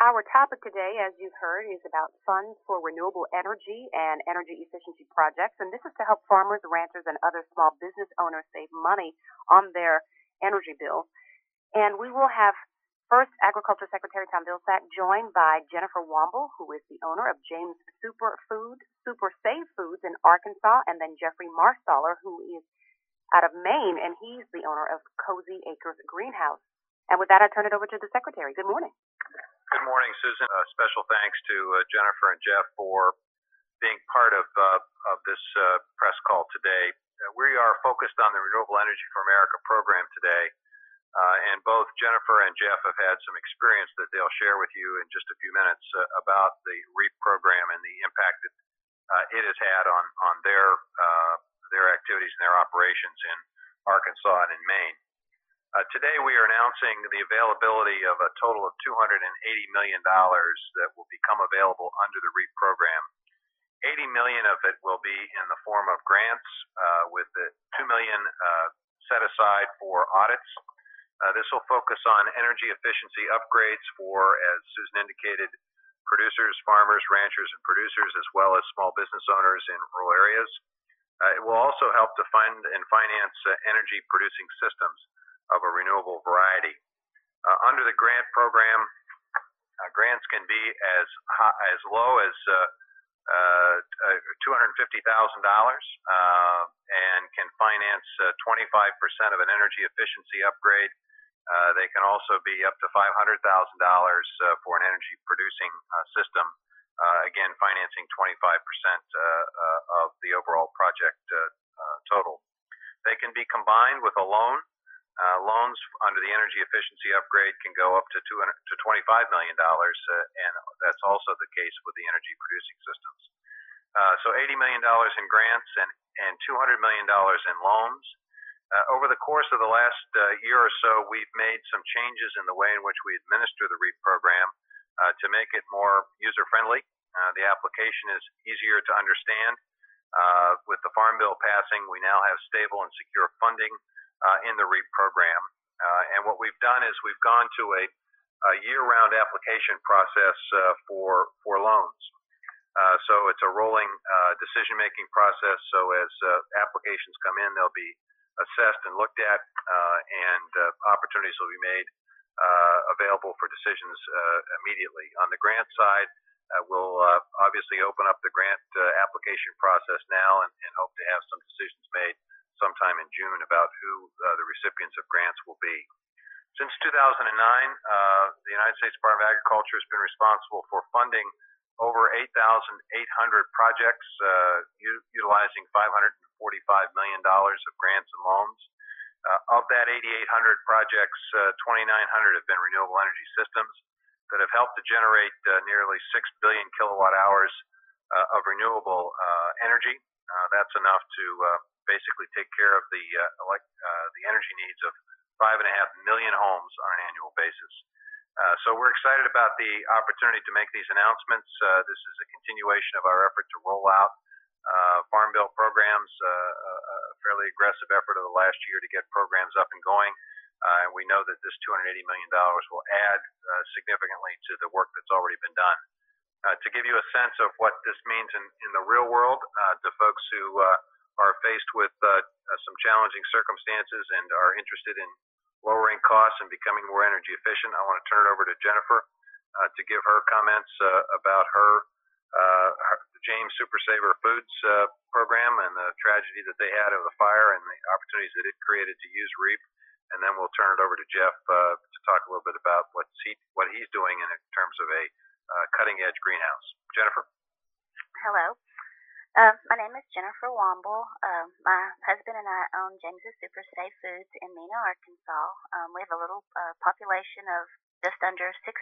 Our topic today, as you've heard, is about funds for renewable energy and energy efficiency projects. And this is to help farmers, ranchers, and other small business owners save money on their energy bills. And we will have first Agriculture Secretary Tom Vilsack joined by Jennifer Womble, who is the owner of James Super Save Foods in Arkansas, and then Jeffrey Marstaller, who is out of Maine, and he's the owner of Cozy Acres Greenhouse. And with that, I turn it over to the Secretary. Good morning. Good morning, Susan. Special thanks to Jennifer and Jeff for being part of this press call today. We are focused on the Renewable Energy for America program today, and both Jennifer and Jeff have had some experience that they'll share with you in just a few minutes about the REAP program and the impact that it has had on their activities and their operations in Arkansas and in Maine. Today we are announcing the availability of a total of $280 million that will become available under the REAP program. $80 million of it will be in the form of grants, with the $2 million set aside for audits. This will focus on energy efficiency upgrades for, as Susan indicated, producers, farmers, ranchers, and producers, as well as small business owners in rural areas. It will also help to fund and finance energy producing systems of a renewable variety. Under the grant program, grants can be as low as $250,000 and can finance 25% of an energy efficiency upgrade. They can also be up to $500,000 for an energy producing system, again financing 25% of the overall project total. They can be combined with a loan. Loans under the energy efficiency upgrade can go up to $25 million, and that's also the case with the energy producing systems. So $80 million in grants and $200 million in loans. Over the course of the last year or so, we've made some changes in the way in which we administer the REAP program to make it more user-friendly. The application is easier to understand. With the Farm Bill passing, we now have stable and secure funding in the REAP program. And what we've done is we've gone to a year-round application process for loans. So it's a rolling decision-making process. So as applications come in, they'll be assessed and looked at, and opportunities will be made available for decisions immediately. On the grant side, we'll obviously open up the grant application process now and hope to have some decisions made sometime in June about who the recipients of grants will be. Since 2009, the United States Department of Agriculture has been responsible for funding over 8,800 projects, utilizing $545 million of grants and loans. Of that 8,800 projects, 2,900 have been renewable energy systems that have helped to generate nearly 6 billion kilowatt hours of renewable energy. That's enough to basically take care of the energy needs of 5.5 million homes on an annual basis. So we're excited about the opportunity to make these announcements. This is a continuation of our effort to roll out Farm Bill programs, a fairly aggressive effort of the last year to get programs up and going. And we know that this $280 million will add significantly to the work that's already been done. To give you a sense of what this means in the real world, to folks who are faced with some challenging circumstances and are interested in lowering costs and becoming more energy efficient, I want to turn it over to Jennifer to give her comments about the James Super Saver Foods program and the tragedy that they had of the fire and the opportunities that it created to use REAP. And then we'll turn it over to Jeff to talk a little bit about what he's doing in terms of a cutting-edge greenhouse. Jennifer? Hello. My name is Jennifer Womble. My husband and I own James's Super Save Foods in Mena, Arkansas. We have a little population of just under 6,000.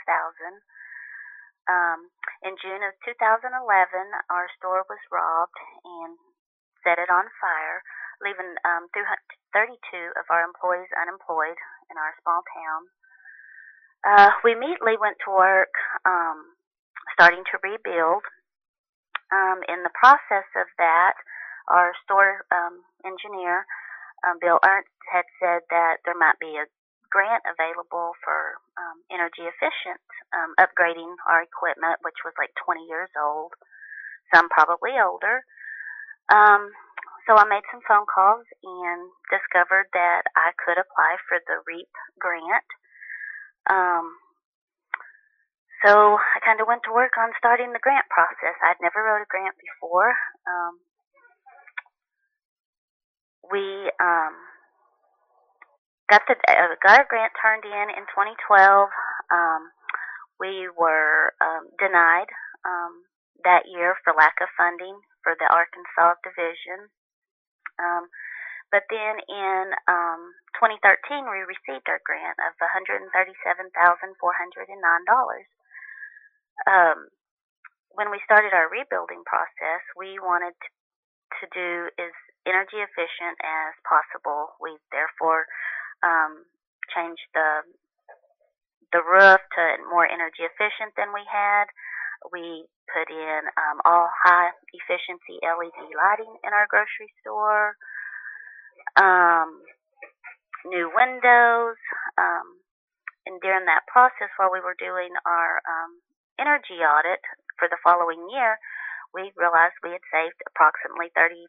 In June of 2011, our store was robbed and set it on fire, leaving 32 of our employees unemployed in our small town. We immediately went to work starting to rebuild. In the process of that, our store engineer, Bill Ernst, had said that there might be a grant available for energy efficient upgrading our equipment, which was like 20 years old, some probably older. So I made some phone calls and discovered that I could apply for the REAP grant. So I kind of went to work on starting the grant process. I'd never wrote a grant before. We got our grant turned in 2012. We were denied that year for lack of funding for the Arkansas division. But then in 2013, we received our grant of $137,409. When we started our rebuilding process, we wanted to do as energy efficient as possible. We therefore changed the roof to more energy efficient than we had. We put in all high efficiency LED lighting in our grocery store, new windows, and during that process, while we were doing our energy audit for the following year, we realized we had saved approximately 32%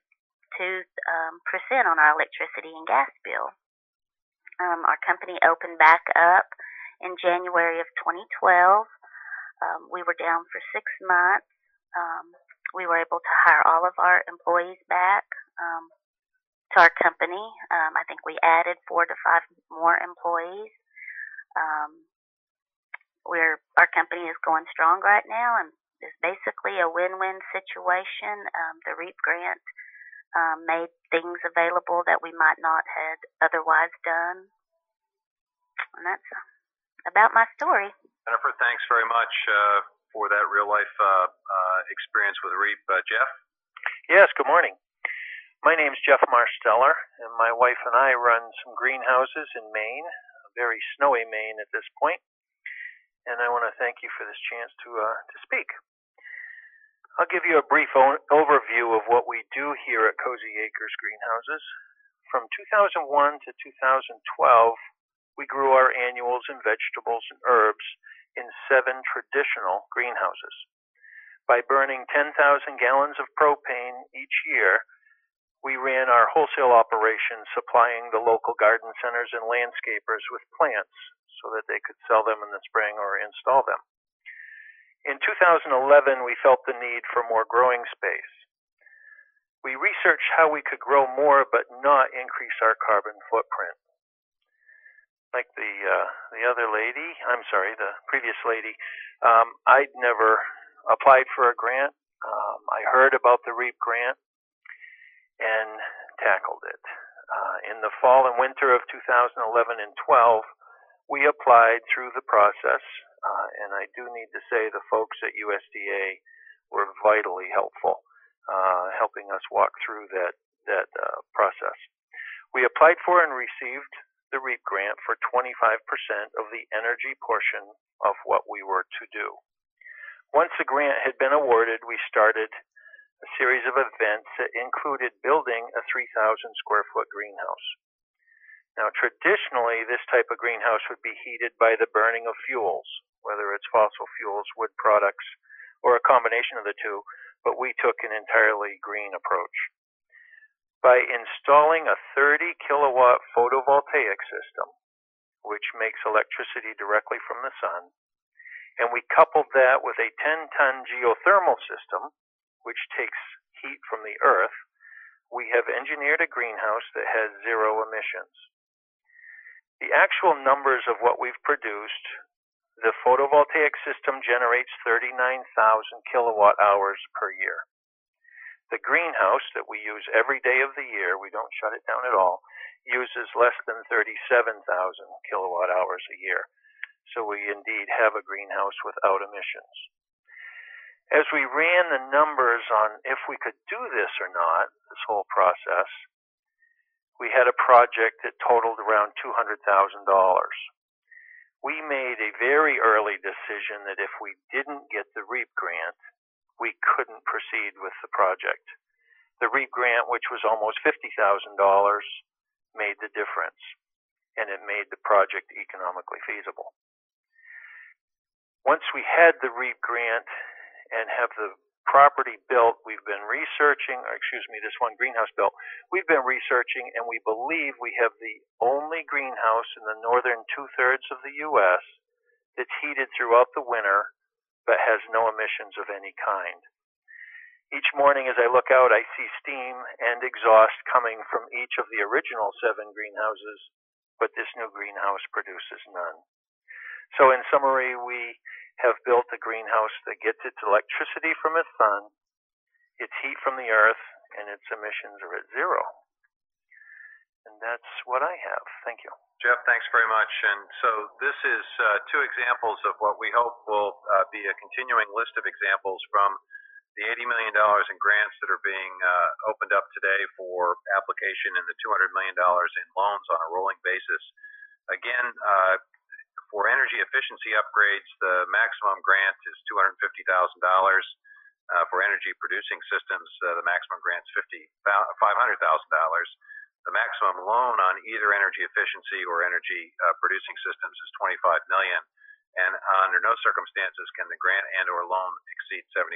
on our electricity and gas bill. Our company opened back up in January of 2012. We were down for 6 months. We were able to hire all of our employees back to our company. I think we added 4 to 5 more employees. Our company is going strong right now, and it's basically a win-win situation. The REAP grant made things available that we might not have otherwise done, and that's about my story. Jennifer, thanks very much for that real-life experience with REAP. Jeff? Yes, good morning. My name's Jeff Marsteller, and my wife and I run some greenhouses in Maine, a very snowy Maine at this point, and I want to thank you for this chance to speak. I'll give you a brief overview of what we do here at Cozy Acres Greenhouses. From 2001 to 2012, we grew our annuals in vegetables and herbs in 7 traditional greenhouses. By burning 10,000 gallons of propane each year, we ran our wholesale operation supplying the local garden centers and landscapers with plants so that they could sell them in the spring or install them. In 2011, we felt the need for more growing space. We researched how we could grow more but not increase our carbon footprint. Like the previous lady, I'd never applied for a grant. I heard about the REAP grant and tackled it. In the fall and winter of 2011 and 12, we applied through the process, and I do need to say the folks at USDA were vitally helpful, helping us walk through that process. We applied for and received the REAP grant for 25% of the energy portion of what we were to do. Once the grant had been awarded, we started a series of events that included building a 3,000 square foot greenhouse. Now, traditionally, this type of greenhouse would be heated by the burning of fuels, whether it's fossil fuels, wood products, or a combination of the two, but we took an entirely green approach. By installing a 30 kilowatt photovoltaic system, which makes electricity directly from the sun, and we coupled that with a 10-ton geothermal system, which takes heat from the earth, we have engineered a greenhouse that has 0 emissions. The actual numbers of what we've produced, the photovoltaic system generates 39,000 kilowatt hours per year. The greenhouse that we use every day of the year, we don't shut it down at all, uses less than 37,000 kilowatt hours a year. So we indeed have a greenhouse without emissions. As we ran the numbers on if we could do this or not, this whole process, we had a project that totaled around $200,000. We made a very early decision that if we didn't get the REAP grant, we couldn't proceed with the project. The REAP grant, which was almost $50,000, made the difference. and it made the project economically feasible. Once we had the REAP grant and have the property built, we've been researching, this one greenhouse built, we've been researching, and we believe we have the only greenhouse in the northern 2/3 of the U.S. that's heated throughout the winter but has no emissions of any kind. Each morning as I look out, I see steam and exhaust coming from each of the original 7 greenhouses, but this new greenhouse produces none. So in summary, we have built a greenhouse that gets its electricity from the sun, its heat from the earth, and its emissions are at 0. And that's what I have. Thank you. Jeff, thanks very much. And so this is 2 examples of what we hope will be a continuing list of examples from the $80 million in grants that are being opened up today for application and the $200 million in loans on a rolling basis. Again, for energy efficiency upgrades, the maximum grant is $250,000. For energy producing systems, the maximum grant is $500,000. The maximum loan on either energy efficiency or energy producing systems is $25 million. And under no circumstances can the grant and/or loan exceed 75%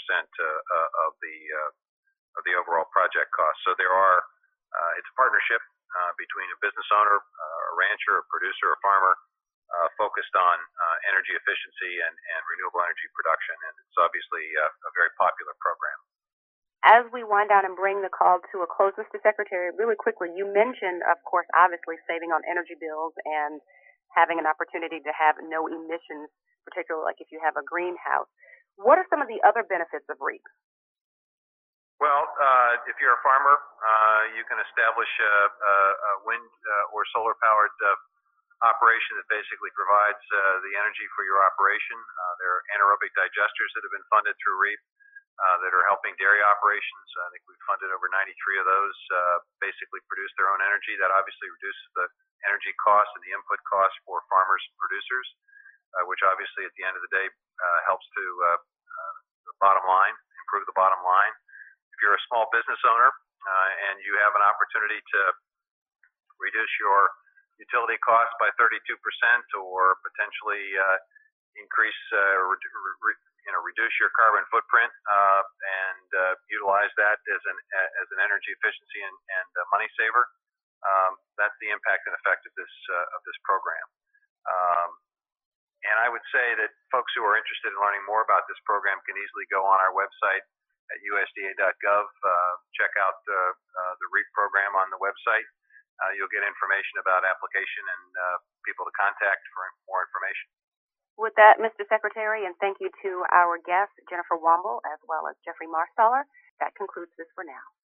of the overall project cost. So it's a partnership between a business owner, a rancher, a producer, a farmer, focused on energy efficiency and renewable energy production, and it's obviously a very popular program. As we wind down and bring the call to a close, Mr. Secretary, really quickly, you mentioned, of course, obviously saving on energy bills and having an opportunity to have no emissions, particularly like if you have a greenhouse. What are some of the other benefits of REAP? Well, if you're a farmer, you can establish a wind or solar-powered operation that basically provides the energy for your operation. There are anaerobic digesters that have been funded through REAP that are helping dairy operations. I think we've funded over 93 of those, basically produce their own energy. That obviously reduces the energy costs and the input costs for farmers and producers, which obviously at the end of the day helps to the bottom line, improve the bottom line. If you're a small business owner and you have an opportunity to reduce your utility costs by 32% or potentially increase, reduce your carbon footprint and utilize that as an energy efficiency and money saver, that's the impact and effect of this program. And I would say that folks who are interested in learning more about this program can easily go on our website at usda.gov, check out the REAP program on the website. You'll get information about application and people to contact for more information. With that, Mr. Secretary, and thank you to our guests, Jennifer Womble, as well as Jeffrey Marstaller, that concludes this for now.